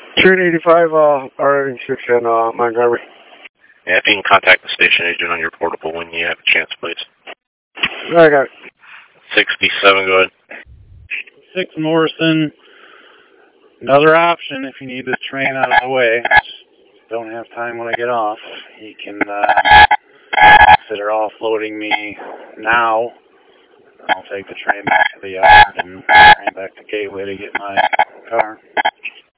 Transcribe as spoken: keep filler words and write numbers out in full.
Train eighty-five, uh, R six in uh, Montgomery. Yeah, if you can contact the station agent on your portable when you have a chance, please. I got it. sixty-seven, go ahead. six Morrison. Another option if you need this train out of the way. Just don't have time when I get off. You can uh, consider offloading me now. I'll take the train back to the yard and train back to Gateway to get my car.